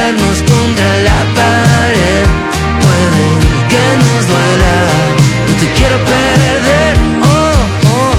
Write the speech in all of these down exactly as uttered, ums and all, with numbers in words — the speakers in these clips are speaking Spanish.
estrellarnos contra la pared. Puede que nos duela, no te quiero perder. Oh, oh,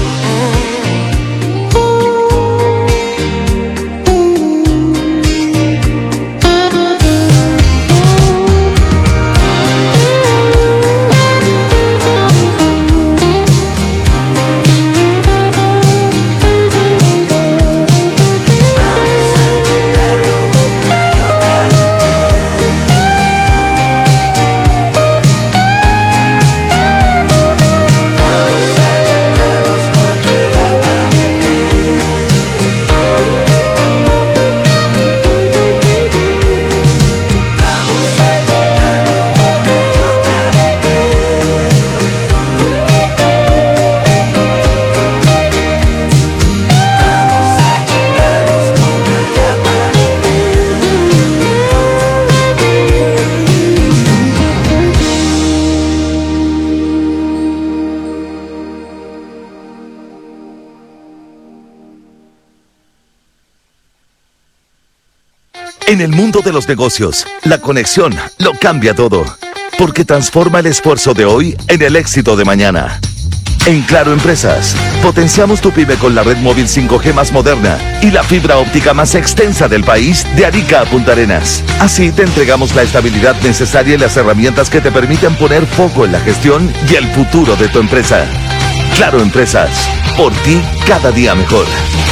En el mundo de los negocios, la conexión lo cambia todo, porque transforma el esfuerzo de hoy en el éxito de mañana. En Claro Empresas, potenciamos tu pyme con la red móvil cinco G más moderna y la fibra óptica más extensa del país, de Arica a Punta Arenas. Así te entregamos la estabilidad necesaria y las herramientas que te permiten poner foco en la gestión y el futuro de tu empresa. Claro Empresas, por ti cada día mejor.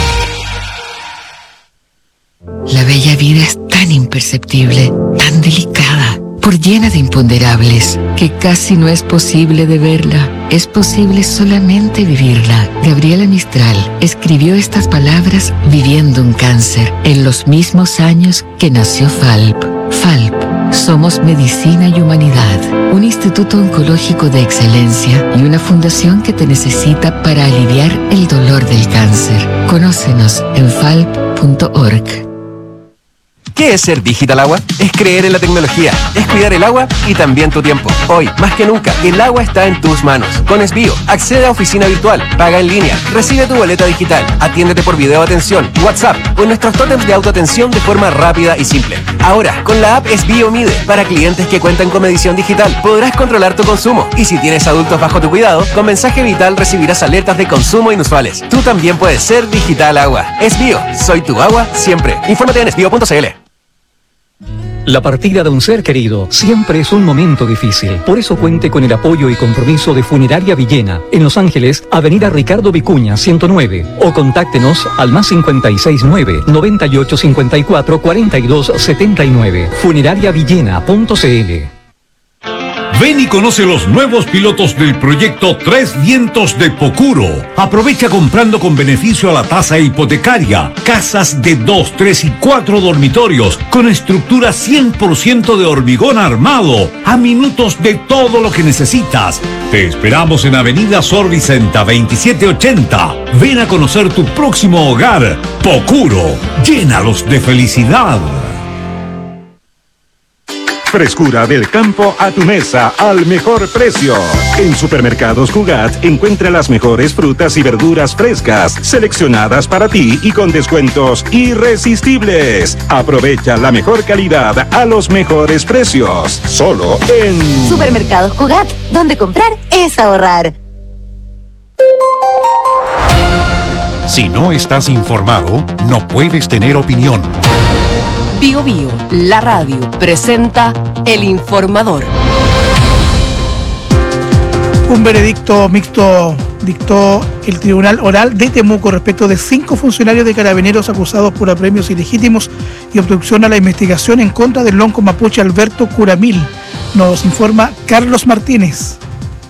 La bella vida es tan imperceptible, tan delicada, por llena de imponderables, que casi no es posible de verla. Es posible solamente vivirla. Gabriela Mistral escribió estas palabras viviendo un cáncer, en los mismos años que nació Falp. Falp, somos medicina y humanidad, un instituto oncológico de excelencia y una fundación que te necesita para aliviar el dolor del cáncer. Conócenos en falp punto org. ¿Qué es ser Digital Agua? Es creer en la tecnología, es cuidar el agua y también tu tiempo. Hoy, más que nunca, el agua está en tus manos. Con Esbio, accede a oficina virtual, paga en línea, recibe tu boleta digital, atiéndete por video atención, WhatsApp o en nuestros tótems de autoatención de forma rápida y simple. Ahora, con la app Esbio Mide, para clientes que cuentan con medición digital, podrás controlar tu consumo. Y si tienes adultos bajo tu cuidado, con mensaje vital recibirás alertas de consumo inusuales. Tú también puedes ser Digital Agua. Esbio, soy tu agua siempre. Infórmate en esbio punto cl. La partida de un ser querido siempre es un momento difícil. Por eso cuente con el apoyo y compromiso de Funeraria Villena, en Los Ángeles, Avenida Ricardo Vicuña, ciento nueve. O contáctenos al más cincuenta y seis nueve, noventa y ocho cincuenta y cuatro, cuarenta y dos setenta y nueve. funeraria villena punto cl. Ven y conoce los nuevos pilotos del proyecto Tres Vientos de Pocuro. Aprovecha comprando con beneficio a la tasa hipotecaria. Casas de dos, tres y cuatro dormitorios con estructura cien por ciento de hormigón armado. A minutos de todo lo que necesitas. Te esperamos en Avenida Sor Vicenta veintisiete ochenta. Ven a conocer tu próximo hogar. Pocuro. Llénalos de felicidad. Frescura del campo a tu mesa al mejor precio. En Supermercados Cugat encuentra las mejores frutas y verduras frescas, seleccionadas para ti y con descuentos irresistibles. Aprovecha la mejor calidad a los mejores precios. Solo en Supermercados Cugat, donde comprar es ahorrar. Si no estás informado, no puedes tener opinión. Bio Bio, la radio, presenta El Informador. Un veredicto mixto dictó el Tribunal Oral de Temuco respecto de cinco funcionarios de Carabineros acusados por apremios ilegítimos y obstrucción a la investigación en contra del lonco mapuche Alberto Curamil. Nos informa Carlos Martínez.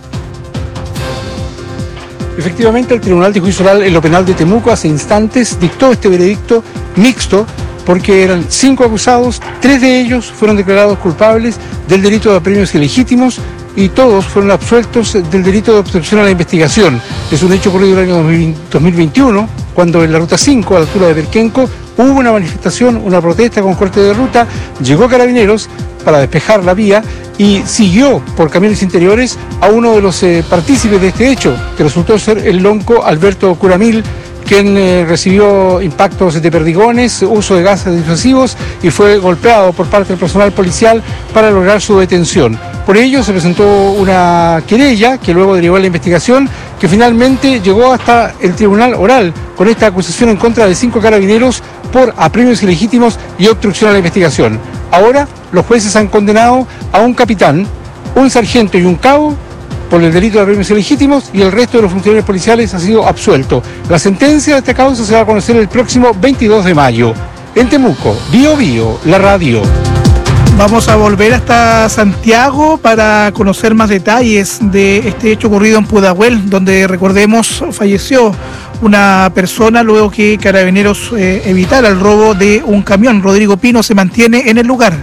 Efectivamente, el Tribunal de Juicio Oral en lo Penal de Temuco hace instantes dictó este veredicto mixto porque eran cinco acusados, tres de ellos fueron declarados culpables del delito de apremios ilegítimos y todos fueron absueltos del delito de obstrucción a la investigación. Es un hecho ocurrido en el año dos mil veintiuno, cuando en la Ruta cinco, a la altura de Perquenco, hubo una manifestación, una protesta con corte de ruta, llegó Carabineros para despejar la vía y siguió por caminos interiores a uno de los eh, partícipes de este hecho, que resultó ser el lonco Alberto Curamil, quien eh, recibió impactos de perdigones, uso de gases disuasivos y fue golpeado por parte del personal policial para lograr su detención. Por ello se presentó una querella que luego derivó en la investigación, que finalmente llegó hasta el tribunal oral con esta acusación en contra de cinco carabineros por apremios ilegítimos y obstrucción a la investigación. Ahora los jueces han condenado a un capitán, un sargento y un cabo por el delito de apremios ilegítimos, y el resto de los funcionarios policiales ha sido absuelto. La sentencia de esta causa se va a conocer el próximo veintidós de mayo. En Temuco, Bío Bío, la radio. Vamos a volver hasta Santiago para conocer más detalles de este hecho ocurrido en Pudahuel, donde, recordemos, falleció una persona luego que Carabineros eh, evitara el robo de un camión. Rodrigo Pino se mantiene en el lugar.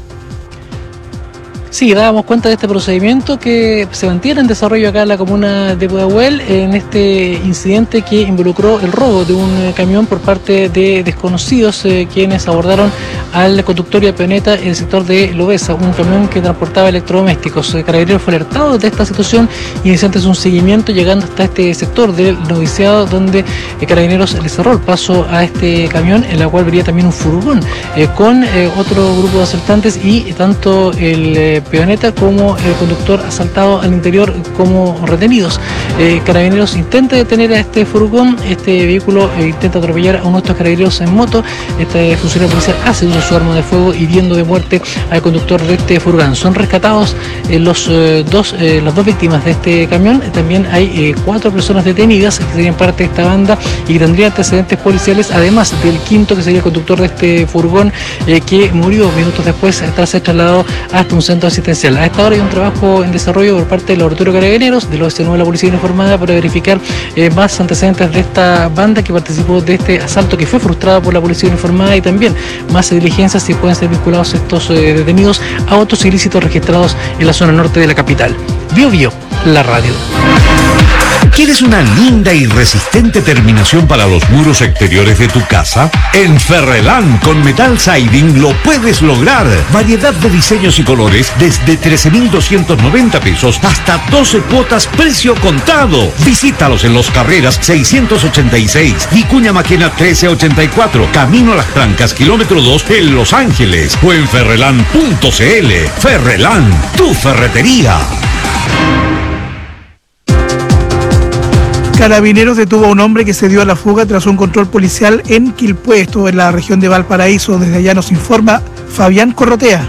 Sí, dábamos cuenta de este procedimiento que se mantiene en desarrollo acá en la comuna de Pudahuel en este incidente que involucró el robo de un camión por parte de desconocidos eh, quienes abordaron al conductor y a peoneta en el sector de Lobesa, un camión que transportaba electrodomésticos. El Carabineros fue alertado de esta situación y iniciante un seguimiento llegando hasta este sector del noviciado, donde el Carabineros le cerró el paso a este camión, en la cual venía también un furgón eh, con eh, otro grupo de asaltantes, y tanto el eh, peoneta como el conductor asaltado al interior como retenidos. Eh, Carabineros intenta detener a este furgón, este vehículo eh, intenta atropellar a uno de estos carabineros en moto. Este funcionario policial hace uso de su arma de fuego, hiriendo de muerte al conductor de este furgón. Son rescatados eh, los, eh, dos, eh, las dos víctimas de este camión. También hay eh, cuatro personas detenidas que serían parte de esta banda y que tendrían antecedentes policiales, además del quinto, que sería el conductor de este furgón, eh, que murió minutos después tras ser trasladado hasta un centro asistencial. A esta hora hay un trabajo en desarrollo por parte del Laboratorio Carabineros, de los S nueve de la Policía Uniformada, para verificar eh, más antecedentes de esta banda que participó de este asalto que fue frustrado por la Policía Uniformada, y también más diligencias si pueden ser vinculados estos eh, detenidos a otros ilícitos registrados en la zona norte de la capital. Bío Bío, la radio. ¿Quieres una linda y resistente terminación para los muros exteriores de tu casa? En Ferrelán con Metal Siding lo puedes lograr. Variedad de diseños y colores desde trece mil doscientos noventa pesos hasta doce cuotas precio contado. Visítalos en Los Carreras seiscientos ochenta y seis, Vicuña Maquena trece ochenta y cuatro, Camino a las Trancas, kilómetro dos en Los Ángeles, o en ferrelán punto cl. Ferrelán, tu ferretería. Carabineros detuvo a un hombre que se dio a la fuga tras un control policial en Quilpué, esto en la región de Valparaíso. Desde allá nos informa Fabián Corrotea.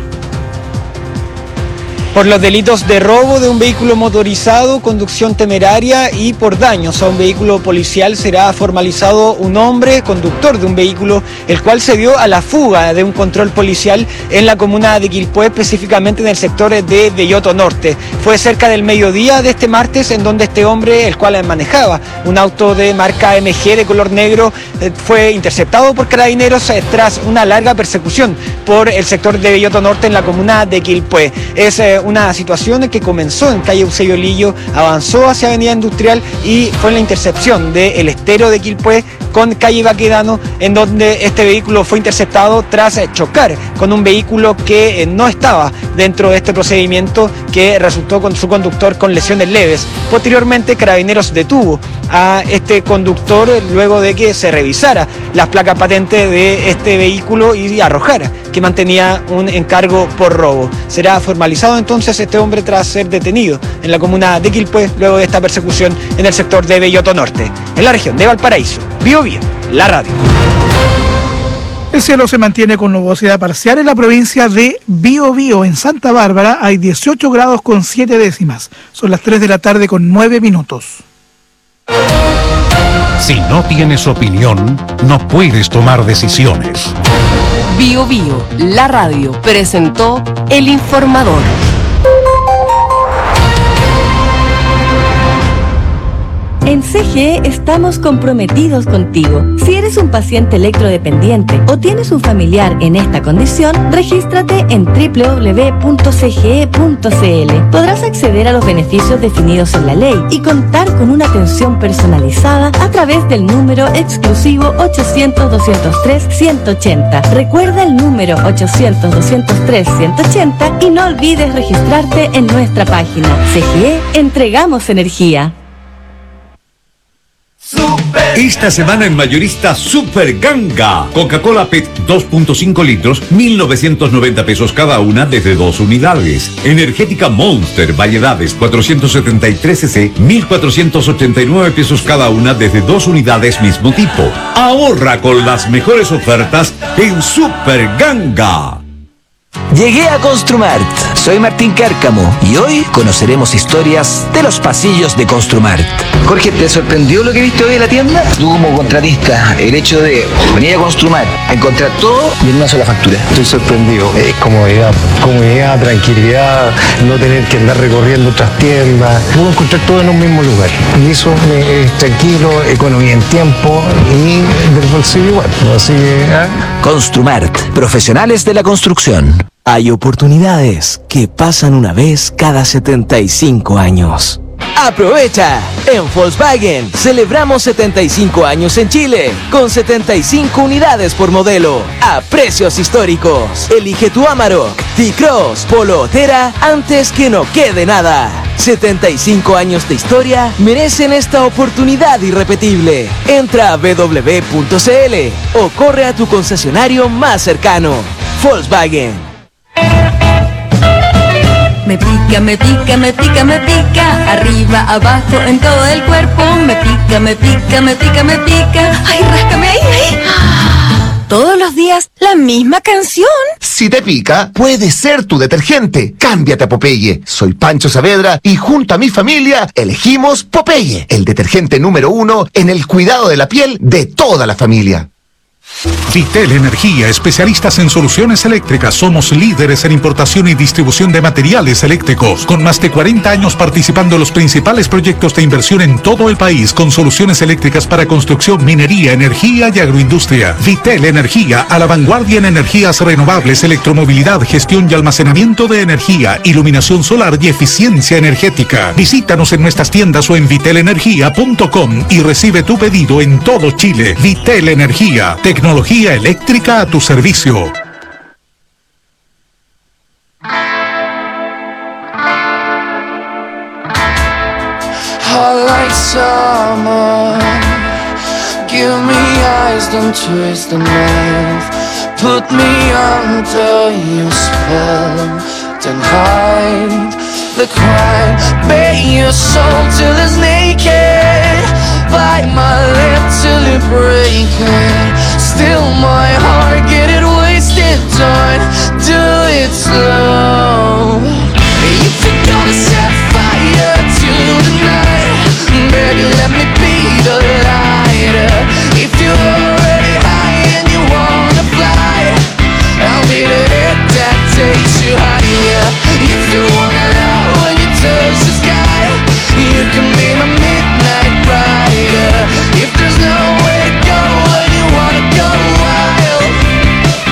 Por los delitos de robo de un vehículo motorizado, conducción temeraria y por daños a un vehículo policial será formalizado un hombre conductor de un vehículo, el cual se dio a la fuga de un control policial en la comuna de Quilpué, específicamente en el sector de Belloto Norte. Fue cerca del mediodía de este martes en donde este hombre, el cual manejaba un auto de marca M G de color negro, fue interceptado por Carabineros tras una larga persecución por el sector de Belloto Norte en la comuna de Quilpué. Es eh, una situación que comenzó en calle Eusebio Lillo, avanzó hacia avenida Industrial y fue en la intercepción del estero de Quilpué con calle Baquedano, en donde este vehículo fue interceptado tras chocar con un vehículo que no estaba dentro de este procedimiento, que resultó con su conductor con lesiones leves. Posteriormente, Carabineros detuvo a este conductor luego de que se revisara las placas patentes de este vehículo y arrojara que mantenía un encargo por robo. Será formalizado entonces este hombre tras ser detenido en la comuna de Quilpué luego de esta persecución en el sector de Belloto Norte, en la región de Valparaíso. Bío Bío, la radio. El cielo se mantiene con nubosidad parcial en la provincia de Bío Bío. En Santa Bárbara hay dieciocho grados con siete décimas. Son las tres de la tarde con nueve minutos. Si no tienes opinión, no puedes tomar decisiones. Bío Bío, la radio, presentó El Informador. En C G E estamos comprometidos contigo. Si eres un paciente electrodependiente o tienes un familiar en esta condición, regístrate en doble u doble u doble u punto c g e punto c l. Podrás acceder a los beneficios definidos en la ley y contar con una atención personalizada a través del número exclusivo ochocientos, doscientos tres, ciento ochenta. Recuerda el número ochocientos, doscientos tres, ciento ochenta y no olvides registrarte en nuestra página. C G E, entregamos energía. Super Esta semana en mayorista Super Ganga. Coca-Cola P E T dos punto cinco litros, mil novecientos noventa pesos cada una desde dos unidades. Energética Monster variedades cuatrocientos setenta y tres centilitros, mil cuatrocientos ochenta y nueve pesos cada una desde dos unidades mismo tipo. Ahorra con las mejores ofertas en Super Ganga. Llegué a Construmart. Soy Martín Cárcamo y hoy conoceremos historias de los pasillos de Construmart. Jorge, ¿te sorprendió lo que viste hoy en la tienda? Tú como contratista, el hecho de venir a Construmart, a encontrar todo y en una sola factura. Estoy sorprendido. Es comodidad, comodidad, tranquilidad, no tener que andar recorriendo otras tiendas. Puedo encontrar todo en un mismo lugar. Y eso me, es tranquilo, economía en tiempo y del bolsillo igual. Así que, ¿eh? Construmart, profesionales de la construcción. Hay oportunidades que pasan una vez cada setenta y cinco años. ¡Aprovecha! En Volkswagen celebramos setenta y cinco años en Chile, con setenta y cinco unidades por modelo, a precios históricos. Elige tu Amarok, T-Cross, Polo o Terra antes que no quede nada. setenta y cinco años de historia merecen esta oportunidad irrepetible. Entra a w w w punto c l o corre a tu concesionario más cercano. Volkswagen. Me pica, me pica, me pica, me pica, arriba, abajo, en todo el cuerpo. Me pica, me pica, me pica, me pica. Ay, ráscame ahí, ahí. Todos los días la misma canción. Si te pica, puede ser tu detergente. Cámbiate a Popeye. Soy Pancho Saavedra y junto a mi familia elegimos Popeye, el detergente número uno en el cuidado de la piel de toda la familia. Vitel Energía, especialistas en soluciones eléctricas. Somos líderes en importación y distribución de materiales eléctricos, con más de cuarenta años participando en los principales proyectos de inversión en todo el país, con soluciones eléctricas para construcción, minería, energía y agroindustria. Vitel Energía, a la vanguardia en energías renovables, electromovilidad, gestión y almacenamiento de energía, iluminación solar y eficiencia energética. Visítanos en nuestras tiendas o en vitel energía punto com y recibe tu pedido en todo Chile. Vitel Energía, tecnología eléctrica a tu servicio. Hot like summer, give me eyes, don't twist the knife. Put me under your spell, then hide the crime. Bare your soul till it's naked, bite my lip till it breaks it. Still my heart, get it wasted, don't do it slow. If you're gonna set fire to the night, baby, let me be the light. If you're already high and you wanna fly, I'll be the hit that takes you higher. If you wanna love when you touch the sky, you can be my midnight rider. If there's no way to go when you wanna go wild,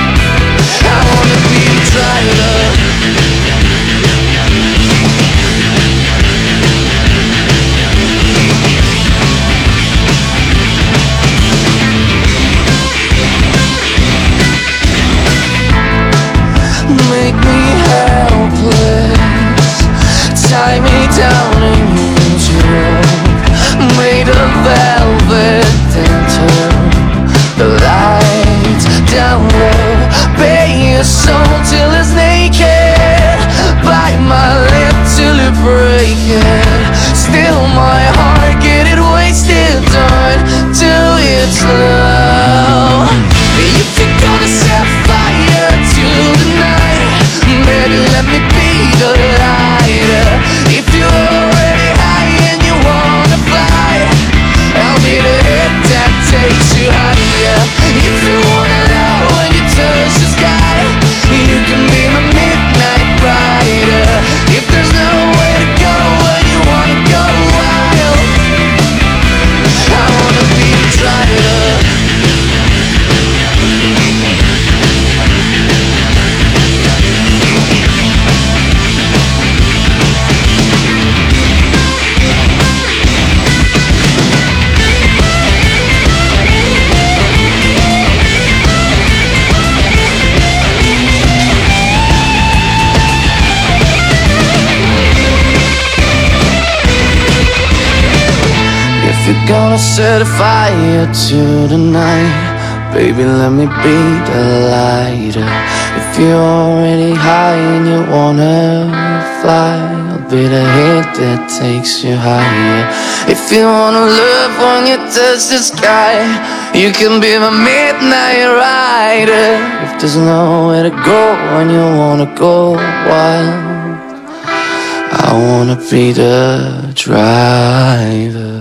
gonna set fire to the night. Baby, let me be the lighter. If you're already high and you wanna fly, I'll be the hit that takes you higher. If you wanna love when you touch the sky, you can be my midnight rider. If there's nowhere to go when you wanna go wild, I wanna be the driver.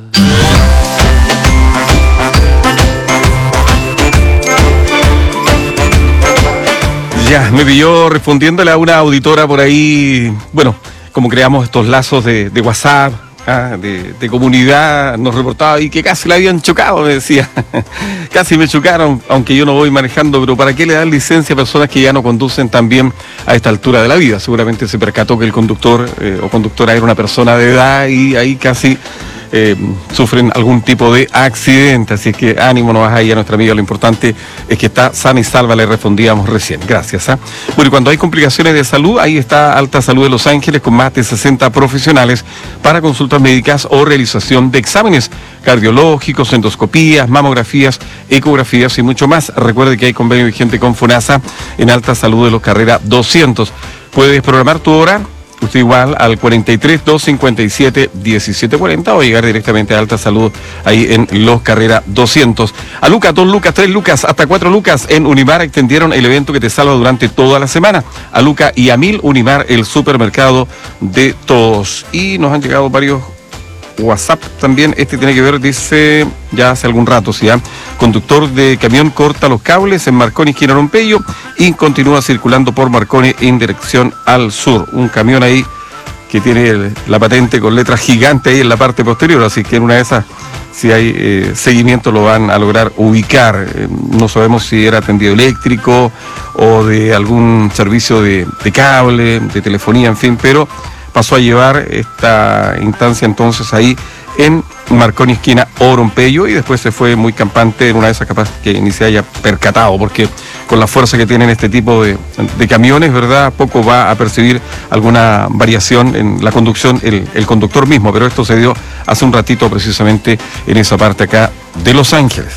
Ya, me pilló respondiéndole a una auditora por ahí, bueno, como creamos estos lazos de, de WhatsApp, ah, de, de comunidad, nos reportaba y que casi la habían chocado, me decía. Casi me chocaron, aunque yo no voy manejando, pero ¿para qué le dan licencia a personas que ya no conducen tan bien a esta altura de la vida? Seguramente se percató que el conductor eh, o conductora era una persona de edad y ahí casi eh, sufren algún tipo de accidente. Así que ánimo, no vas ahí a nuestra amiga, lo importante es que está sana y salva, le respondíamos recién. Gracias. ¿eh? Bueno, y cuando hay complicaciones de salud, ahí está Alta Salud de Los Ángeles con más de sesenta profesionales para consultas médicas o realización de exámenes cardiológicos, endoscopías, mamografías, ecografías y mucho más. Recuerde que hay convenio vigente con FONASA en Alta Salud de Los Carrera doscientos. Puedes programar tu hora, usted igual, al cuarenta y tres, doscientos cincuenta y siete, diecisiete cuarenta o llegar directamente a Alta Salud ahí en Los Carrera doscientos. A Lucas, dos lucas, tres lucas, hasta cuatro lucas en Unimar extendieron el evento que te salva durante toda la semana. A Luca y a Mil, Unimar, el supermercado de todos. Y nos han llegado varios WhatsApp también. Este tiene que ver, dice, ya hace algún rato, ¿sí? ¿eh? Conductor de camión corta los cables en Marconi, esquina Rompeyo, y continúa circulando por Marconi en dirección al sur. Un camión ahí que tiene el, la patente con letras gigantes ahí en la parte posterior, así que en una de esas, si hay eh, seguimiento, lo van a lograr ubicar. Eh, no sabemos si era tendido eléctrico o de algún servicio de, de cable, de telefonía, en fin, pero pasó a llevar esta instancia entonces ahí en Marconi, esquina Orompeyo, y después se fue muy campante, en una de esas capaz que ni se haya percatado, porque con la fuerza que tienen este tipo de, de camiones, ¿verdad? Poco va a percibir alguna variación en la conducción el, el conductor mismo, pero esto se dio hace un ratito precisamente en esa parte acá de Los Ángeles.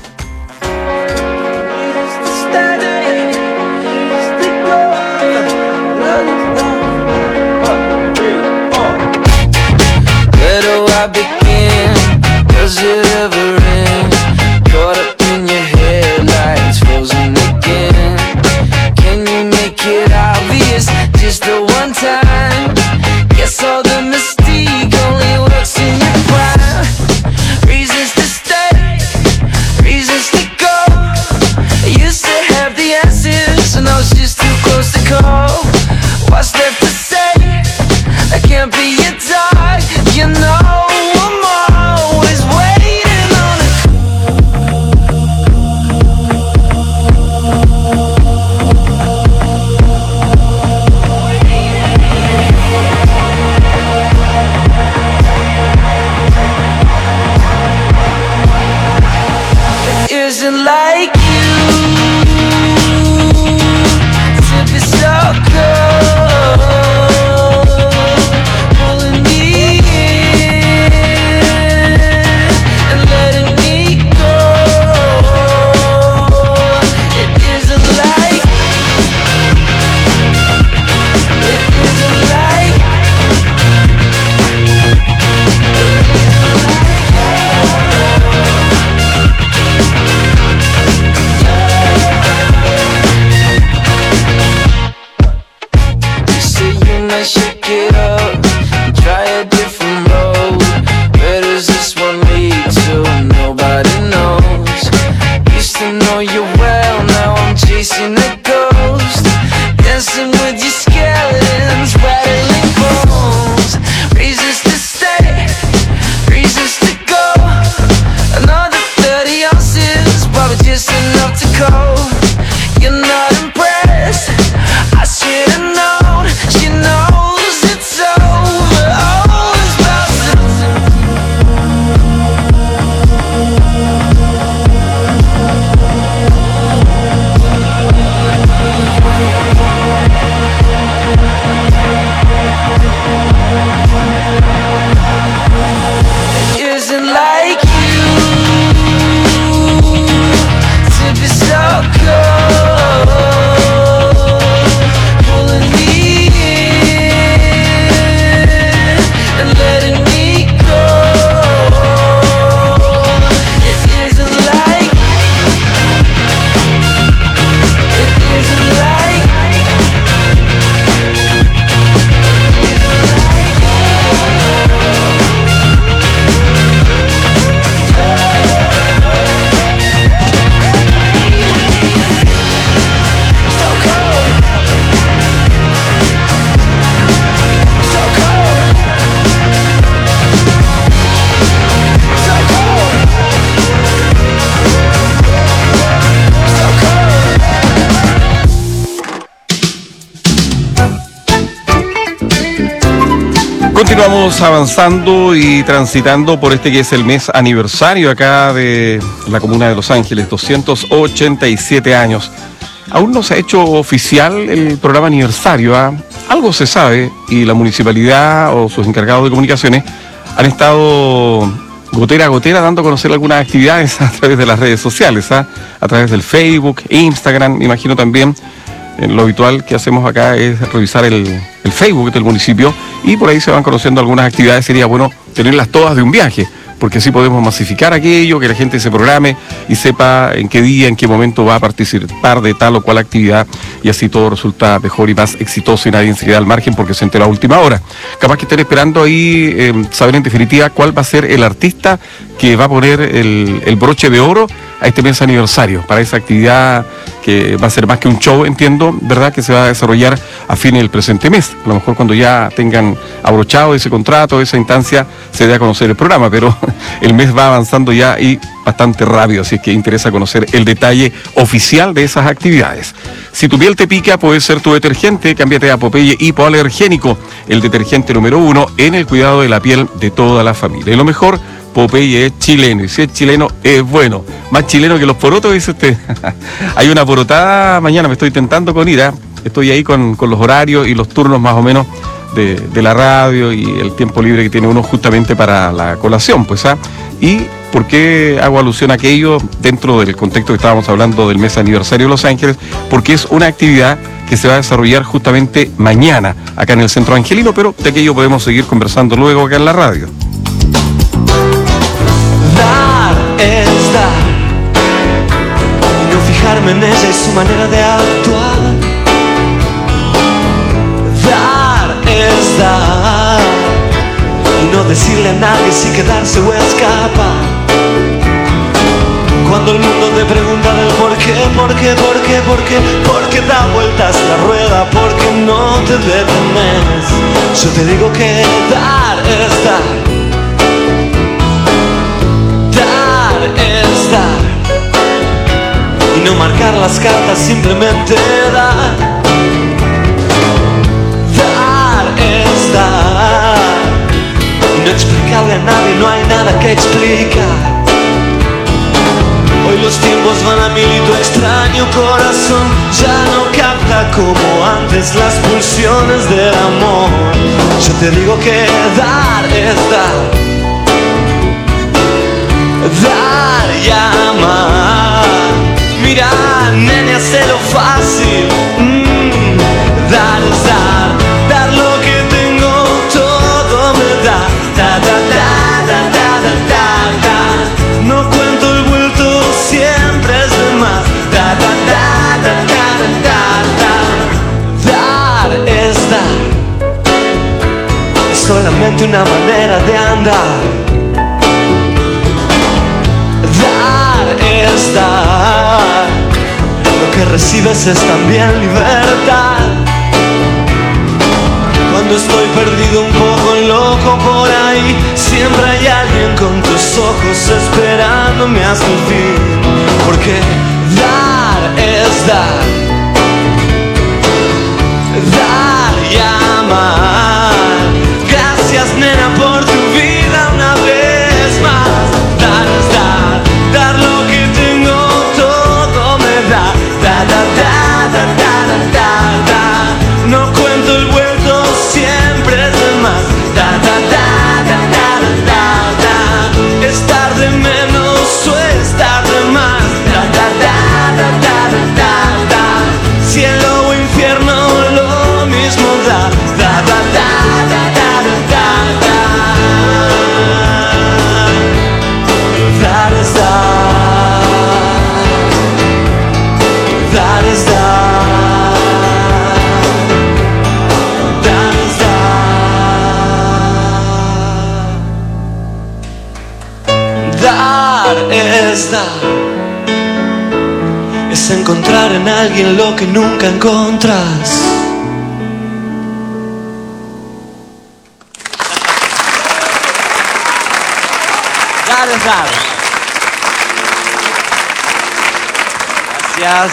Does it ever end? Caught up in your headlights, frozen again. Can you make it obvious just the one time? Guess all the mystique only works in your prime. Reasons to stay, reasons to go. I used to have the answers and I was just too close to call. What's left to say? I can't be your dog, you know. Isn't like you to be so cold, pulling me in and letting me go. It isn't like, it isn't like, shake it up, try a different road. Where does this one lead to? Nobody knows. Used to know you well, now I'm chasing a ghost. Dancing with your skeletons, rattling bones. Reasons to stay, reasons to go. Another thirty ounces, probably just enough to cope. You're not impressed, I should've known. She knows it's over, all is about to Continuamos avanzando y transitando por este que es el mes aniversario acá de la comuna de Los Ángeles, doscientos ochenta y siete años. Aún no se ha hecho oficial el programa aniversario, ¿eh? Algo se sabe y la municipalidad o sus encargados de comunicaciones han estado gotera a gotera dando a conocer algunas actividades a través de las redes sociales, ¿eh? A través del Facebook, Instagram, me imagino también. Lo habitual que hacemos acá es revisar el, el Facebook del municipio y por ahí se van conociendo algunas actividades. Sería bueno tenerlas todas de un viaje, porque así podemos masificar aquello, que la gente se programe y sepa en qué día, en qué momento va a participar de tal o cual actividad, y así todo resulta mejor y más exitoso y nadie se queda al margen porque se entera a última hora. Capaz que estén esperando ahí eh, saber en definitiva cuál va a ser el artista que va a poner el, el broche de oro a este mes aniversario, para esa actividad que va a ser más que un show, entiendo, ¿verdad?, que se va a desarrollar a fines del presente mes. A lo mejor cuando ya tengan abrochado ese contrato, esa instancia, se dé a conocer el programa, pero el mes va avanzando ya y bastante rápido, así es que interesa conocer el detalle oficial de esas actividades. Si tu piel te pica, puede ser tu detergente, cámbiate a Popeye Hipoalergénico, el detergente número uno en el cuidado de la piel de toda la familia. Y lo mejor, Popeye es chileno, y si es chileno es bueno, más chileno que los porotos, dice usted. Hay una porotada mañana, me estoy tentando con ir, ¿eh? Estoy ahí con, con los horarios y los turnos más o menos de, de la radio y el tiempo libre que tiene uno justamente para la colación, pues, ¿ah? Y ¿por qué hago alusión a aquello dentro del contexto que estábamos hablando del mes aniversario de Los Ángeles? Porque es una actividad que se va a desarrollar justamente mañana acá en el Centro Angelino, pero de aquello podemos seguir conversando luego acá en la radio. Dar es dar, y no fijarme en ella y su manera de actuar. Dar es dar, y no decirle a nadie si quedarse o escapar. Cuando el mundo te pregunta del por qué, por qué, por qué, por qué, por qué da vueltas la rueda, por qué no te detenes, yo te digo que dar es dar. Es dar, y no marcar las cartas, simplemente dar. Dar es dar, y no explicarle a nadie, no hay nada que explicar. Hoy los tiempos van a mil y tu extraño corazón ya no capta como antes las pulsiones del amor. Yo te digo que dar es dar. Dar y amar. Mira, nene, hazlo fácil. mm, Dar es dar. Dar lo que tengo, todo me da. Da, da, da, da, da, da, da, da. No cuento el vuelto, siempre es de más. Da, da, da, da, da, da, da, da. Dar es dar. Es solamente una manera de andar. Es dar, lo que recibes es también libertad. Cuando estoy perdido, un poco loco por ahí, siempre hay alguien con tus ojos esperándome hasta el fin. Porque dar es dar, dar y amar. Gracias, nena, por tu vida una vez más. Dar es dar, dar lo que tengo, todo me da. Da, da, da, da, da, da, da. No cuento el vuelto, siempre es de más. Da, da, da, da, da, da, da. Estar de menos o estar de más. Da, da, da, da, da, da, da. Cielo o infierno, lo mismo da. Da, da, da, da, da, da, da. Dar es dar. Dar es dar. Dar es dar. Dar es dar. Es encontrar en alguien lo que nunca encontras. Dar es dar. Gracias.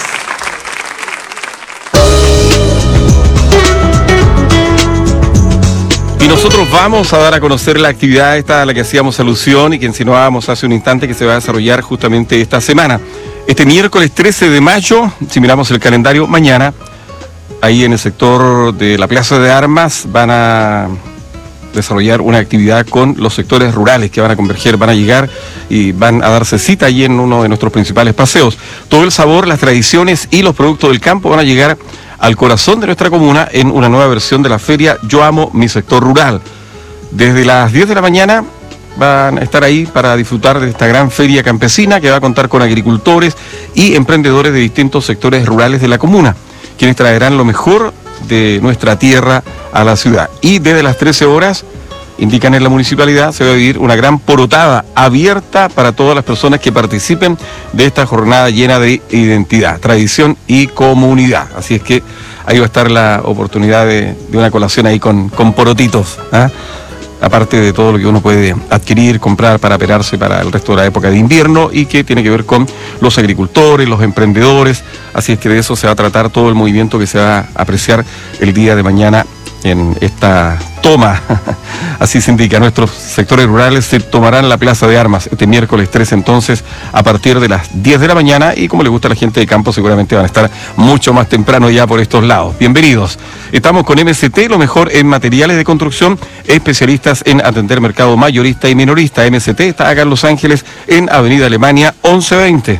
Y nosotros vamos a dar a conocer la actividad esta a la que hacíamos alusión y que insinuábamos hace un instante que se va a desarrollar justamente esta semana. Este miércoles trece de mayo, si miramos el calendario, mañana, ahí en el sector de la Plaza de Armas, van a desarrollar una actividad con los sectores rurales que van a converger, van a llegar y van a darse cita allí en uno de nuestros principales paseos. Todo el sabor, las tradiciones y los productos del campo van a llegar al corazón de nuestra comuna en una nueva versión de la feria Yo Amo Mi Sector Rural. Desde las diez de la mañana van a estar ahí para disfrutar de esta gran feria campesina que va a contar con agricultores y emprendedores de distintos sectores rurales de la comuna, quienes traerán lo mejor de nuestra tierra a la ciudad. Y desde las trece horas, indican en la municipalidad, se va a vivir una gran porotada abierta para todas las personas que participen de esta jornada llena de identidad, tradición y comunidad. Así es que ahí va a estar la oportunidad de, de una colación ahí con, con porotitos, ¿eh? Aparte de todo lo que uno puede adquirir, comprar para aperarse para el resto de la época de invierno y que tiene que ver con los agricultores, los emprendedores. Así es que de eso se va a tratar todo el movimiento que se va a apreciar el día de mañana en esta toma, así se indica. Nuestros sectores rurales se tomarán la Plaza de Armas este miércoles trece, entonces, a partir de las diez de la mañana, y como le gusta a la gente de campo, seguramente van a estar mucho más temprano ya por estos lados. Bienvenidos. Estamos con M C T, lo mejor en materiales de construcción, especialistas en atender mercado mayorista y minorista. M C T está acá en Los Ángeles, en Avenida Alemania once veinte.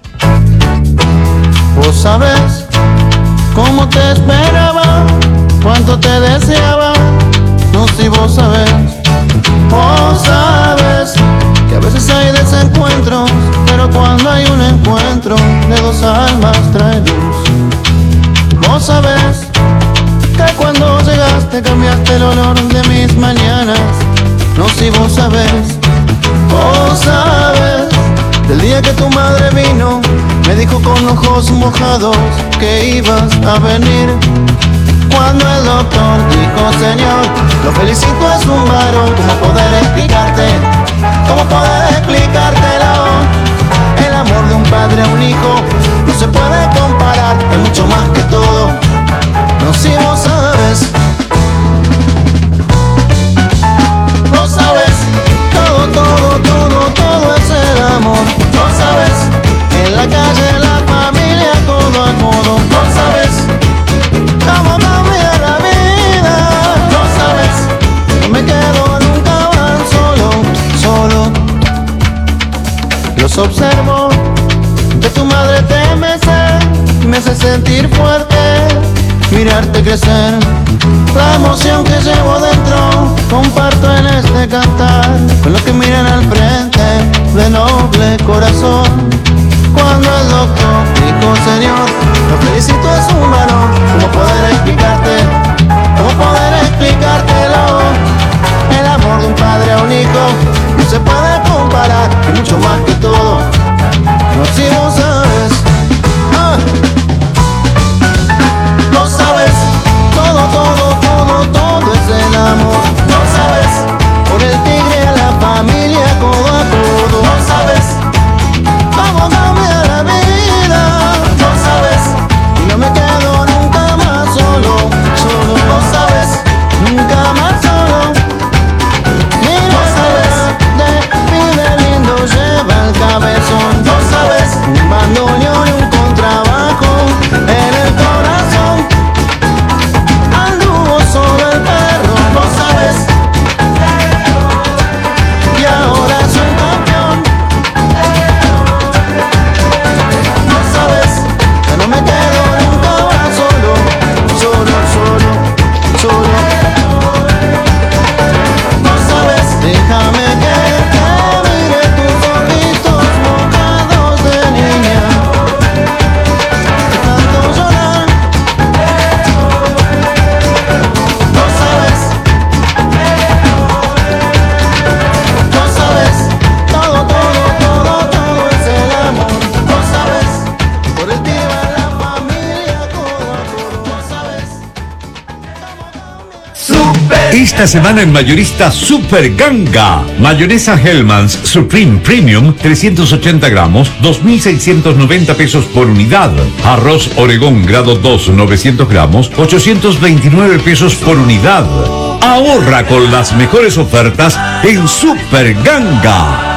Vos sabés cómo te esperaba, cuánto te deseaba, no si vos sabés, vos sabes que a veces hay desencuentros, pero cuando hay un encuentro de dos almas trae luz. Vos sabés que cuando llegaste cambiaste el olor de mis mañanas, no si vos sabés, vos sabes del día que tu madre vino, me dijo con ojos mojados que ibas a venir. Cuando el doctor dijo, señor, lo felicito, es un varón. ¿Cómo poder explicarte? ¿Cómo poder explicártelo? El amor de un padre a un hijo no se puede comparar, es mucho más que todo. No, si vos sabes, vos sabes, todo, todo, todo, todo es el amor. Vos sabes, en la calle, la familia, codo a codo. Vos sabes cómo cambia la vida. No sabes, no me quedo nunca más solo, solo. Los observo, de tu madre te mece, me hace sentir fuerte, mirarte crecer. La emoción que llevo dentro, comparto en este cantar, con los que miran al frente, de noble corazón. Cuando el doctor dijo, señor, lo felicito, es un varón. ¿Cómo poder explicarte? ¿Cómo poder explicártelo? El amor de un padre a un hijo no se puede comparar, es mucho más que todo. No, si vos sabes, ah. No sabes, todo, todo, todo, todo es el amor. No sabes, por el tigre a la familia, codo a codo. No sabes cómo cambia la vida. No sabes, y no me quedo nunca más solo, solo. No sabes, nunca más solo. Y no sabes, de pibe lindo lleva el camino. Esta semana en Mayorista Super Ganga. Mayonesa Hellmann's Supreme Premium trescientos ochenta gramos, dos mil seiscientos noventa pesos por unidad. Arroz Oregón grado dos, novecientos gramos, ochocientos veintinueve pesos por unidad. Ahorra con las mejores ofertas en Super Ganga.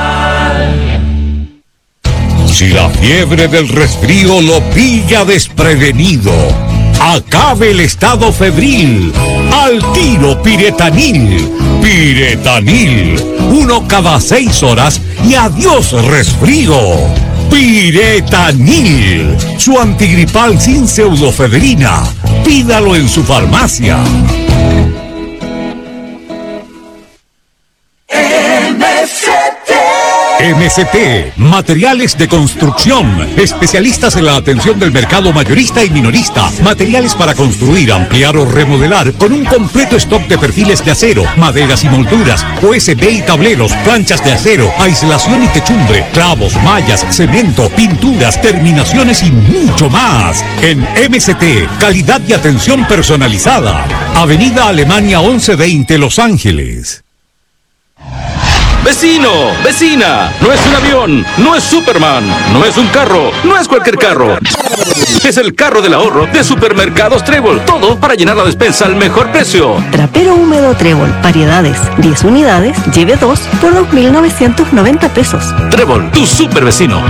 Si la fiebre del resfrío lo pilla desprevenido, acabe el estado febril. Al tiro Piretanil. Piretanil. Uno cada seis horas y adiós resfrío. Piretanil. Su antigripal sin pseudofebrina. Pídalo en su farmacia. M S T, Materiales de Construcción, especialistas en la atención del mercado mayorista y minorista, materiales para construir, ampliar o remodelar, con un completo stock de perfiles de acero, maderas y molduras, U S B y tableros, planchas de acero, aislación y techumbre, clavos, mallas, cemento, pinturas, terminaciones y mucho más. En M S T, calidad y atención personalizada. Avenida Alemania once veinte, Los Ángeles. Vecino, vecina, no es un avión, no es Superman, no es un carro, no es cualquier carro. Es el carro del ahorro de Supermercados Trébol. Todo para llenar la despensa al mejor precio. Trapero húmedo Trébol, variedades, diez unidades, lleve dos por dos mil novecientos noventa pesos. Trébol, tu super vecino.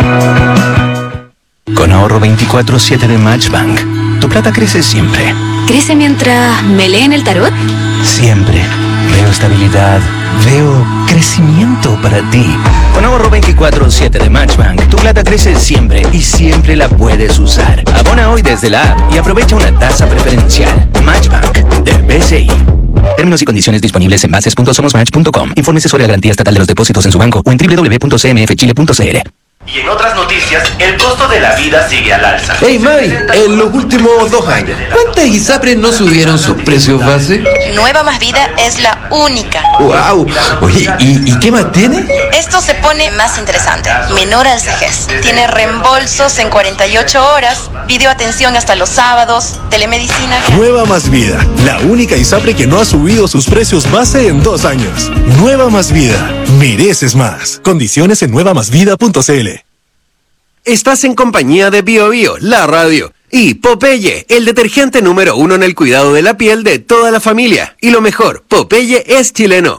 Con ahorro veinticuatro siete de Matchbank, tu plata crece siempre. ¿Crece mientras me leen el tarot? Siempre. Veo estabilidad, veo crecimiento para ti. Con ahorro veinticuatro siete de Matchbank, tu plata crece siempre y siempre la puedes usar. Abona hoy desde la app y aprovecha una tasa preferencial. Matchbank, del B C I. Términos y condiciones disponibles en bases punto somos match punto com. Infórmese sobre la garantía estatal de los depósitos en su banco o en doble u doble u doble u punto c m f chile punto c l. Y en otras noticias, el costo de la vida sigue al alza. Hey May, en los últimos dos años, ¿cuántas ISAPRES no subieron sus precios base? Nueva Más Vida es la única. ¡Wow! Oye, ¿y, ¿y qué más tiene? Esto se pone más interesante. Menor al cejez. Tiene reembolsos en cuarenta y ocho horas, videoatención hasta los sábados, telemedicina. Nueva Más Vida, la única ISAPRE que no ha subido sus precios base en dos años. Nueva Más Vida, mereces más. Condiciones en nueva más vida punto c l. Estás en compañía de Bio Bio, la radio, y Popeye, el detergente número uno en el cuidado de la piel de toda la familia. Y lo mejor, Popeye es chileno.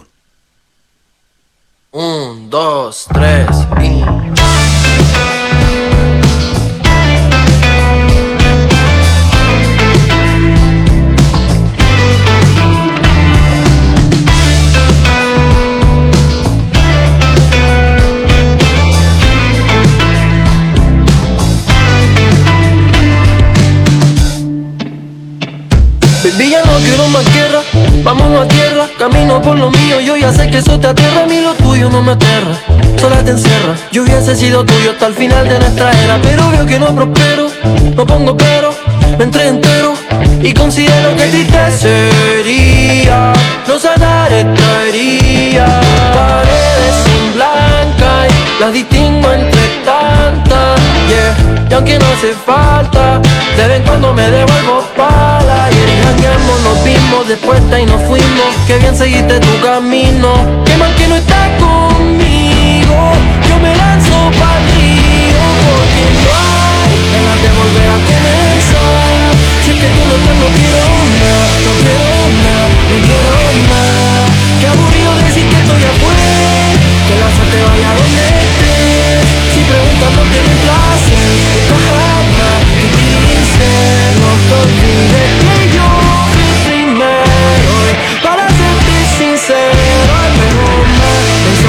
Un, dos, tres y... Baby, ya no quiero más guerra, vamos a tierra, camino por lo mío, yo ya sé que eso te aterra, a mí lo tuyo no me aterra, sola te encierra, yo hubiese sido tuyo hasta el final de nuestra era, pero veo que no prospero, no pongo pero, me entré entero, y considero que a ti te sería, no sanar esta herida, paredes son blancas, y las distingo entre tantas, yeah, y aunque no hace falta, de vez en cuando me devuelvo pala, y jangueamos, nos vimos, después y nos fuimos, que bien seguiste tu camino, que mal que no estás conmigo, yo me lanzo pa'l río, porque no hay ganas de volver a comenzar, si es que tú no estás, no quiero nada, no quiero nada, no quiero nada, qué aburrido decir que esto ya fue, que la suerte vaya donde estés, si preguntas no te doy placer, ojalá que dice, no te olvides que yo fui primero, y para serte sincero, es mejor más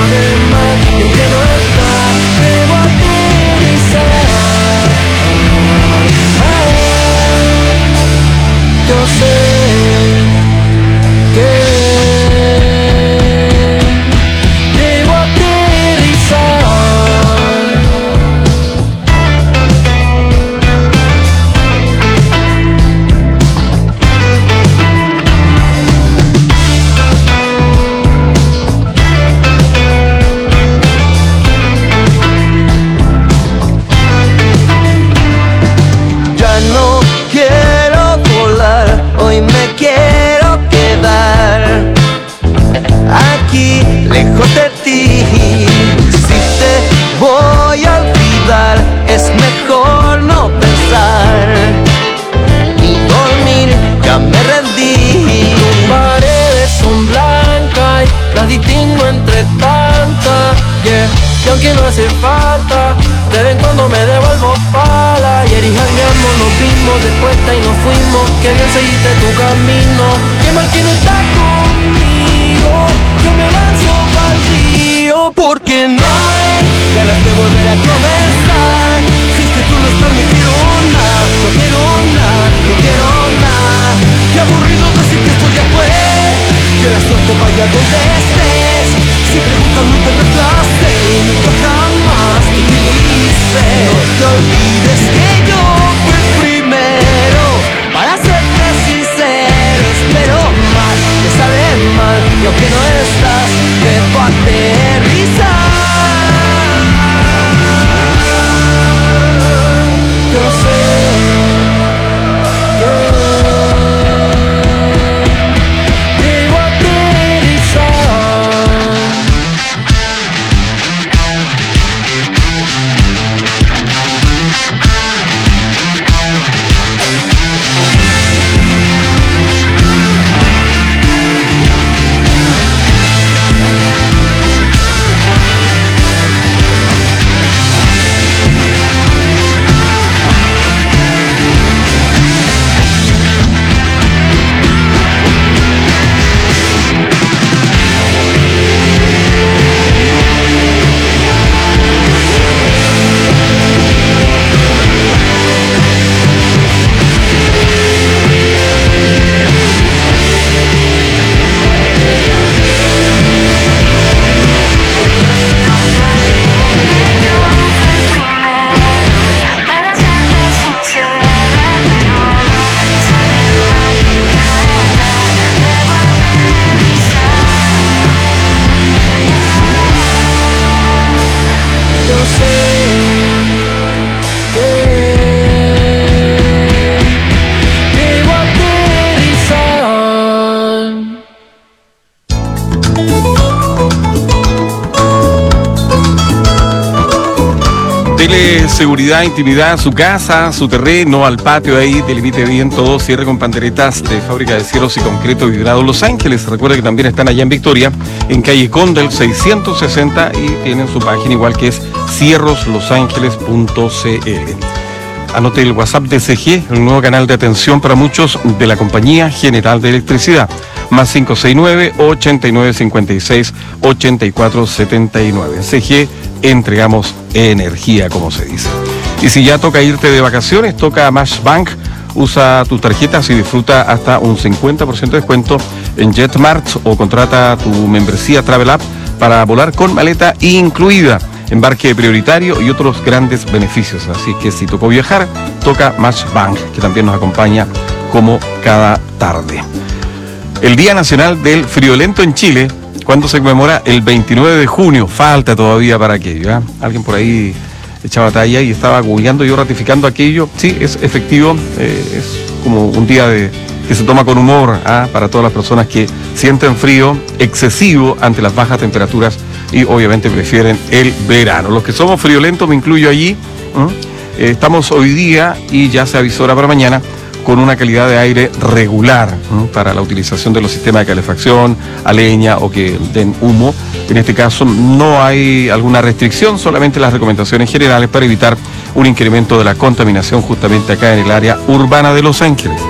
Y aunque no hace falta, de vez en cuando me devuelvo pala. Y y jangueamos, nos vimos de puesta y nos fuimos. Que bien seguiste tu camino. Qué mal que no estás conmigo. Yo me lanzo pa'l río. Porque no hay ganas de volver a comenzar. Si es que tú no estás, no quiero nada. No quiero nada, no quiero nada. Qué aburrido decir que esto ya fue. Que la suerte vaya donde estés. Si preguntas no te reemplace. Nunca jamás te utilice. No te olvides que yo fui el primero. Para serte sincero, espero mal, te sabe mal. Y aunque no estás, debo aterrizar. Yo sé que debo aterrizar. Dele seguridad, intimidad a su casa, a su terreno, al patio ahí, delimite bien todo, cierre con panderetas de Fábrica de Cielos y Concreto Vibrado Los Ángeles. Recuerde que también están allá en Victoria, en calle Condel seiscientos sesenta y tienen su página igual que es cierros los ángeles punto c l. Anote el WhatsApp de C G, el nuevo canal de atención para muchos de la Compañía General de Electricidad. Más cinco seis nueve, ochenta y nueve cincuenta y seis, ochenta y cuatro setenta y nueve. C G, entregamos energía, como se dice. Y si ya toca irte de vacaciones, toca Mashbank. Usa tus tarjetas y disfruta hasta un cincuenta por ciento de descuento en JetMart o contrata tu membresía Travel App para volar con maleta incluida, embarque prioritario y otros grandes beneficios. Así que si tocó viajar, toca Mashbank, que también nos acompaña como cada tarde. El Día Nacional del Friolento en Chile, ¿cuándo se conmemora? El veintinueve de junio. Falta todavía para aquello, ¿eh? Alguien por ahí echaba talla y estaba googleando, yo ratificando aquello. Sí, es efectivo, eh, es como un día de, que se toma con humor, ¿ah? Para todas las personas que sienten frío excesivo ante las bajas temperaturas y obviamente prefieren el verano. Los que somos friolentos, me incluyo allí, ¿eh? Eh, estamos hoy día y ya se avisora para mañana con una calidad de aire regular, ¿no? Para la utilización de los sistemas de calefacción, a leña o que den humo. En este caso no hay alguna restricción, solamente las recomendaciones generales para evitar un incremento de la contaminación justamente acá en el área urbana de Los Ángeles.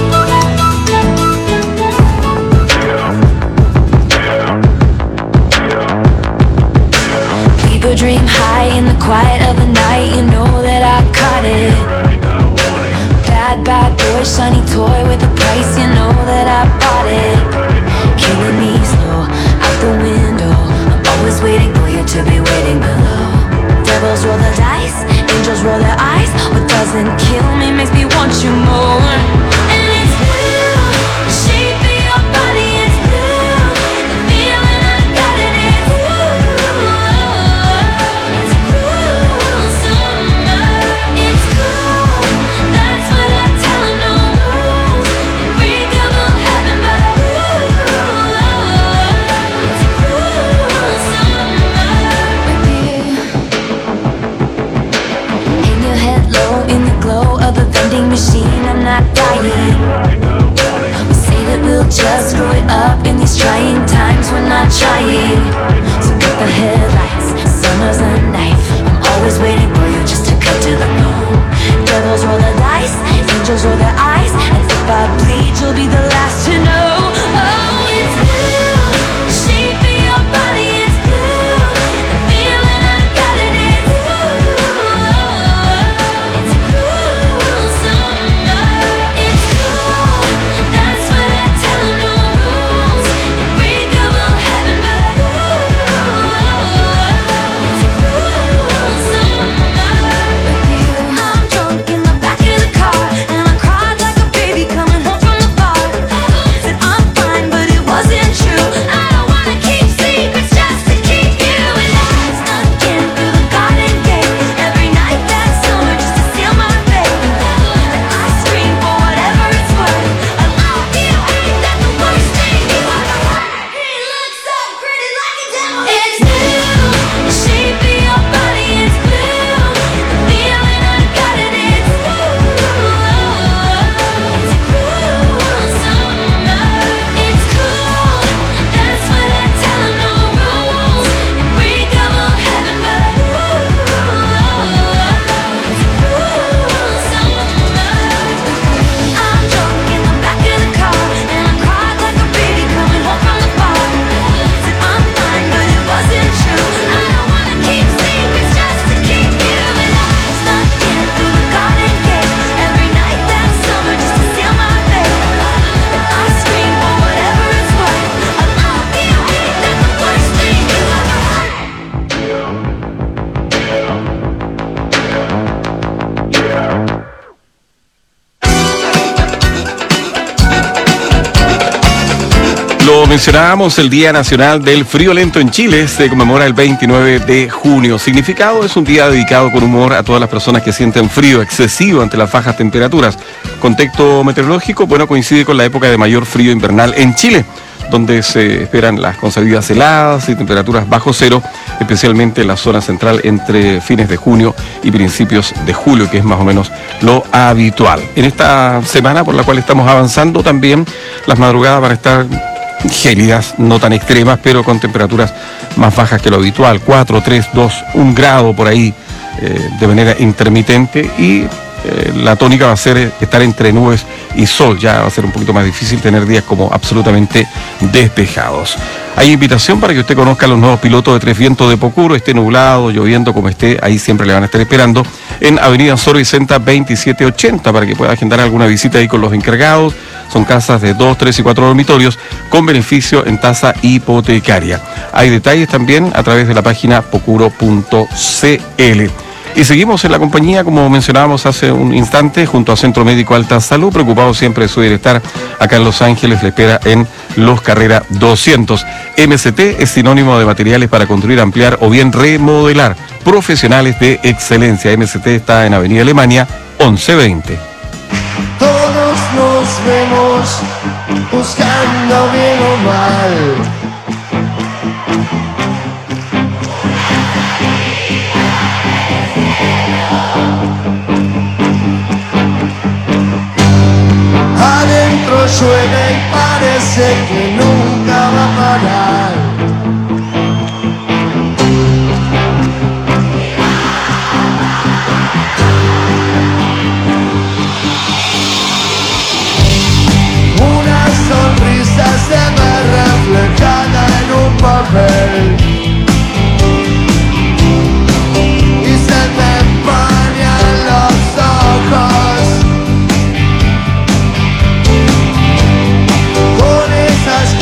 People dream high in the quiet of the night, you know that I caught it. Bad, bad boy, shiny toy with a price, you know that I bought it. Killing me slow, out the window. I'm always waiting for you to be waiting below. Devils roll the dice, angels roll their eyes. What doesn't kill me makes me want you more. And it's blue, the shape of your body is blue. The feeling I got it is blue. It's cruel summer, it's cool. That's what I tell 'em, no rules. Unbreakable heaven, but ooh, it's cruel summer. Hang your head low in the glow of the vending machine. I'm not dying. We say that we'll just screw it up in these trying times. We're not trying. So get the headlights. Summer's a to the moon. Devils roll the dice, angels roll their eyes, and if I bleed, you'll be the last to know. Oh, it's blue, the shape of your body is blue, the feeling I got it is blue. It's cool summer, it's cool. That's what I tell 'em, no rules. Unbreakable heaven, but it's cool summer with you. I'm drunk in the back of the car, and I cried like a baby coming home from the bar. Said I'm fine, but it wasn't true. I don't wanna keep secrets just to keep you. And I snuck in through the garden gate every night that summer just to seal my fate. And I scream for whatever it's worth. I love you, ain't that the worst thing you ever heard? He looks so pretty like a devil. It's blue, the shape of your body is blue, the feeling I got it is blue. It's cool summer, it's cool. That's what I tell 'em, no rules. Unbreakable heaven, but it's cool summer. I'm drunk in the back of the car, and I cried like a baby coming home from the bar. Said I'm fine, but it wasn't true. I don't wanna keep secrets just to keep you. And I snuck in through the garden gate every night that summer just to seal my fate. And I scream for whatever it's worth. I love you, ain't that the worst thing you ever heard? Lo mencionábamos, el Día Nacional del Frío Lento en Chile se conmemora el veintinueve de junio. Significado: es un día dedicado con humor a todas las personas que sienten frío excesivo ante las bajas temperaturas. Contexto meteorológico: bueno, coincide con la época de mayor frío invernal en Chile, donde se esperan las consabidas heladas y temperaturas bajo cero, especialmente en la zona central entre fines de junio y principios de julio, que es más o menos lo habitual. En esta semana por la cual estamos avanzando, también las madrugadas van a estar gélidas, no tan extremas, pero con temperaturas más bajas que lo habitual, cuatro, tres, dos, un grado por ahí, eh, de manera intermitente, y eh, la tónica va a ser estar entre nubes y sol. Ya va a ser un poquito más difícil tener días como absolutamente despejados. Hay invitación para que usted conozca a los nuevos pilotos de Tres Vientos de Pocuro, esté nublado, lloviendo, como esté, ahí siempre le van a estar esperando, en Avenida Sor Vicenta veintisiete ochenta, para que pueda agendar alguna visita ahí con los encargados. Son casas de dos, tres y cuatro dormitorios con beneficio en tasa hipotecaria. Hay detalles también a través de la página pocuro punto c l. Y seguimos en la compañía, como mencionábamos hace un instante, junto a Centro Médico Alta Salud, preocupado siempre de su bienestar. Acá en Los Ángeles le espera en Los Carrera doscientos. M C T es sinónimo de materiales para construir, ampliar o bien remodelar. Profesionales de excelencia. M C T está en Avenida Alemania once veinte. Todos nos vemos buscando bien o mal. Adentro llueve y parece que nunca va a parar. Una sonrisa se ve reflejada en un papel y se me empañan los ojos con esas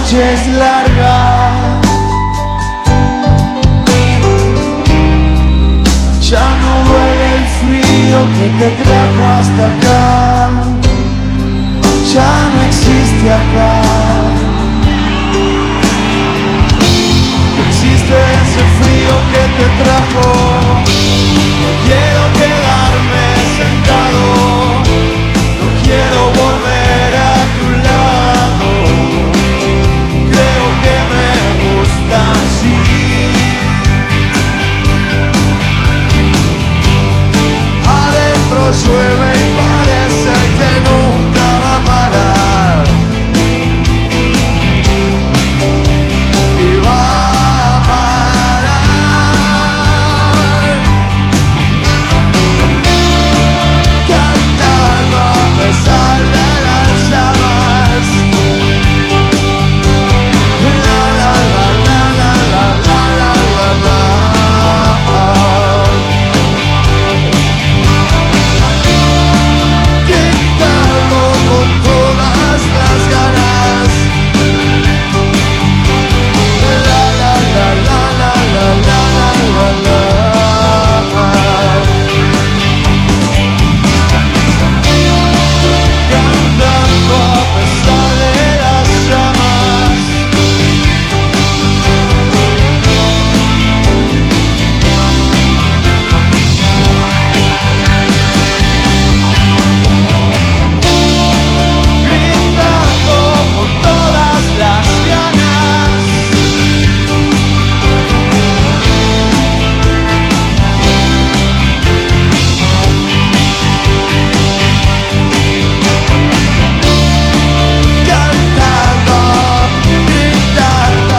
noche es larga, ya no duele el frío que te trajo hasta acá, ya no existe acá, no existe ese frío que te trajo, no quiero quedarme sentado, no quiero volver a tu lado, creo que me gusta así. Adentro llueve y parece que nunca va a parar, y va a parar. Cantando a pesar de las llamas. La la la la la la la la la. Gritando con todas las ganas. La la la la la la la la la. Cantando a pesar de las llamas. Gritando con todas las ganas. Cantando, gritando.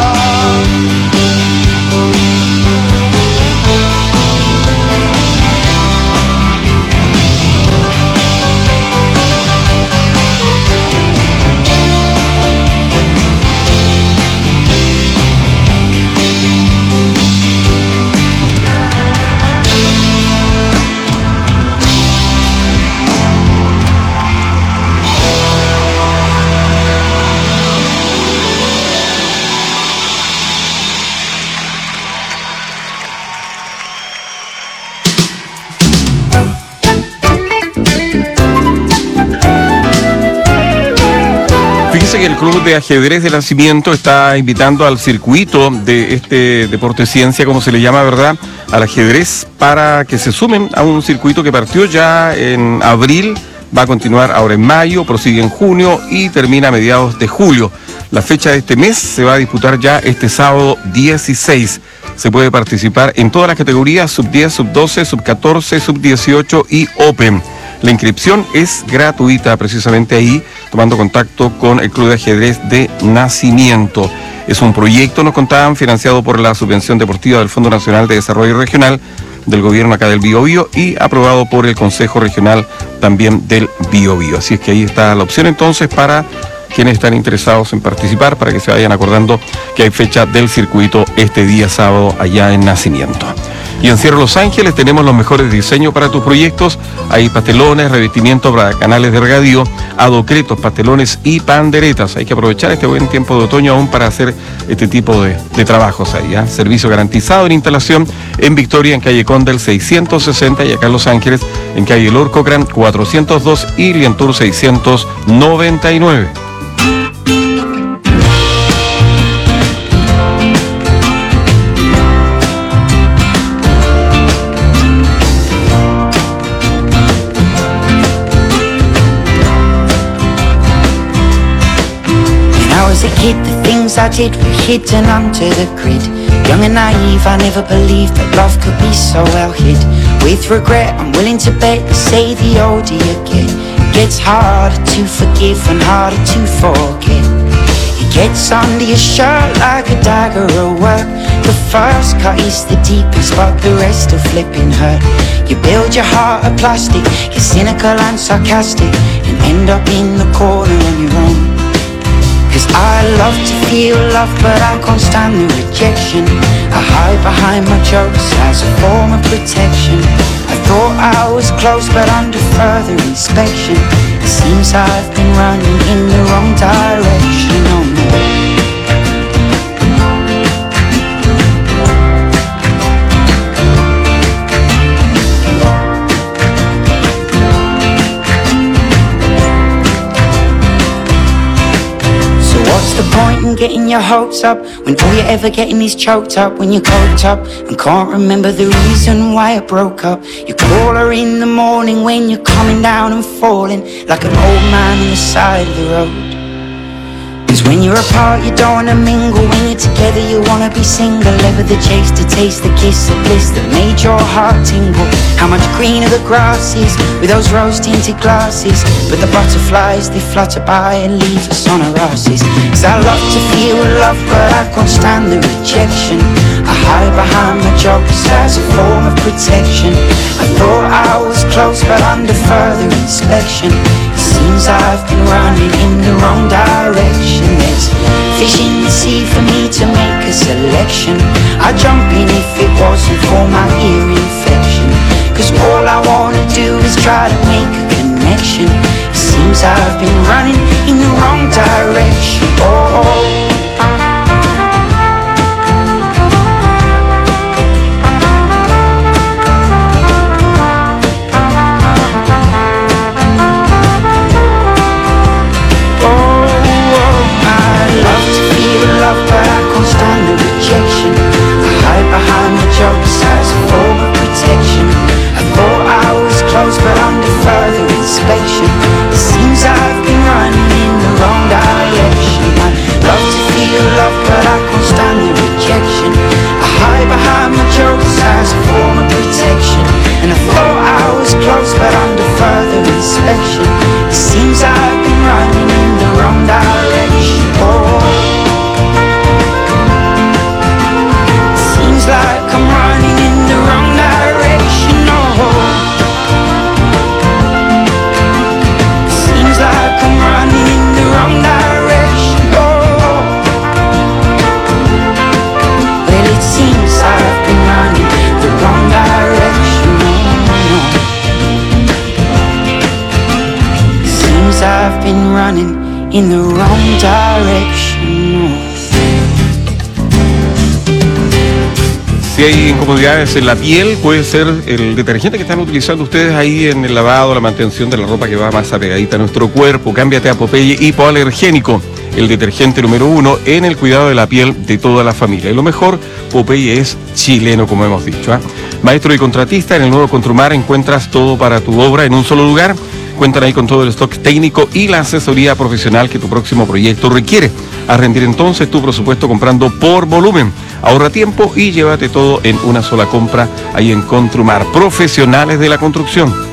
Fíjese que el Club de Ajedrez de Nacimiento está invitando al circuito de este deporte ciencia, como se le llama, ¿verdad?, al ajedrez, para que se sumen a un circuito que partió ya en abril, va a continuar ahora en mayo, prosigue en junio y termina a mediados de julio. La fecha de este mes se va a disputar ya este sábado dieciséis. Se puede participar en todas las categorías, sub diez, sub doce, sub catorce, sub dieciocho y Open. La inscripción es gratuita, precisamente ahí, tomando contacto con el Club de Ajedrez de Nacimiento. Es un proyecto, nos contaban, financiado por la Subvención Deportiva del Fondo Nacional de Desarrollo Regional del Gobierno acá del Biobío y aprobado por el Consejo Regional también del Biobío. Así es que ahí está la opción entonces para quienes están interesados en participar, para que se vayan acordando que hay fecha del circuito este día sábado allá en Nacimiento. Y en Cierre Los Ángeles tenemos los mejores diseños para tus proyectos. Hay pastelones, revestimiento para canales de regadío, adocretos, pastelones y panderetas. Hay que aprovechar este buen tiempo de otoño aún para hacer este tipo de, de trabajos ahí, ¿eh? Servicio garantizado en instalación en Victoria, en calle Condel seiscientos sesenta, y acá en Los Ángeles, en calle Lord Cochran cuatrocientos dos y Lientour seiscientos noventa y nueve. Kid, the things I did were hidden under the grid. Young and naive, I never believed that love could be so well hid. With regret, I'm willing to bet you say the older you get, it gets harder to forgive and harder to forget. It gets under your shirt like a dagger at work. The first cut is the deepest, but the rest are flipping hurt. You build your heart of plastic, you're cynical and sarcastic, and end up in the corner on your own. Cause I love to feel love, but I can't stand the rejection. I hide behind my jokes as a form of protection. I thought I was close, but under further inspection, it seems I've been running in the wrong direction. Oh no. point in getting your hopes up when all you're ever getting is choked up? When you're coked up and can't remember the reason why it broke up. You call her in the morning when you're coming down and falling like an old man on the side of the road. Cause when you're apart you don't wanna mingle, when you're together you wanna be single. Ever the chase to taste the kiss of bliss that made your heart tingle. How much greener the grass is with those rose tinted glasses, but the butterflies they flutter by and leave us on our asses. Cause I love to feel love but I can't stand the rejection. I hide behind my jokes as a form of protection. I thought I was close but under further inspection it seems I've been running in the wrong direction. There's fish in the sea for me to make a selection. I'd jump in if it wasn't for my ear infection. Cause all I wanna do is try to make a connection. It seems I've been running in the wrong direction. Oh, jokes as a form of protection. I thought I was close but under further inspection it seems I've been running in the wrong direction. I love to feel love but I can't stand the rejection. I hide behind my jokes as a form of protection. And I thought I was close but under further inspection it seems I've been running in the wrong direction. Oh, like I'm running in the wrong direction. Oh, seems like I'm running in the wrong direction. Oh, well it seems I've been running the wrong direction. Oh, seems I've been running in the wrong direction. Si hay incomodidades en la piel, puede ser el detergente que están utilizando ustedes ahí en el lavado, la mantención de la ropa que va más apegadita a nuestro cuerpo. Cámbiate a Popeye Hipoalergénico, el detergente número uno en el cuidado de la piel de toda la familia. Y lo mejor, Popeye es chileno, como hemos dicho, ¿eh? Maestro y contratista, en el nuevo Contrumar encuentras todo para tu obra en un solo lugar. Cuentan ahí con todo el stock técnico y la asesoría profesional que tu próximo proyecto requiere. A rendir entonces tu presupuesto comprando por volumen. Ahorra tiempo y llévate todo en una sola compra ahí en Contrumar. Profesionales de la construcción.